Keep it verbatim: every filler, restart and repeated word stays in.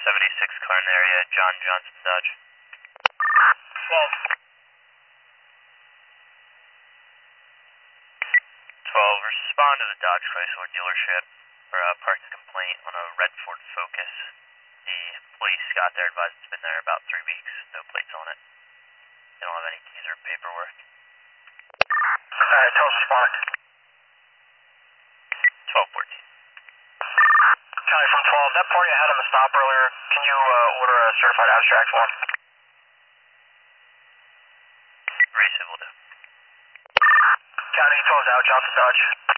seventy-six car in the area, John Johnson Dodge. twelve. twelve, respond to the Dodge Chrysler dealership for a parking complaint on a red Ford Focus. The police got there, advised it's been there about three weeks, no plates on it. They don't have any keys or paperwork. Alright, tell us respond. twelve fourteen. County from twelve, that party I had on the stop earlier, can you uh, order a certified abstract for him? Race it will do. County twelve's out, Johnson Dodge.